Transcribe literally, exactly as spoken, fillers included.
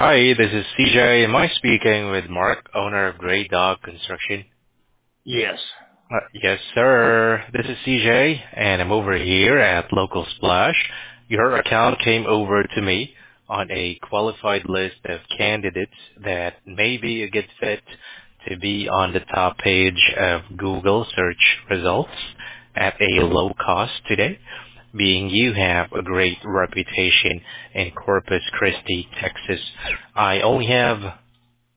Hi, this is C J. Am I speaking with Mark, owner of Grey Dog Construction? Yes. Uh, yes, sir. This is C J, and I'm over here at Local Splash. Your account came over to me on a qualified list of candidates that may be a good fit to be on the top page of Google search results at a low cost today, being you have a great reputation in Corpus Christi, Texas. I only have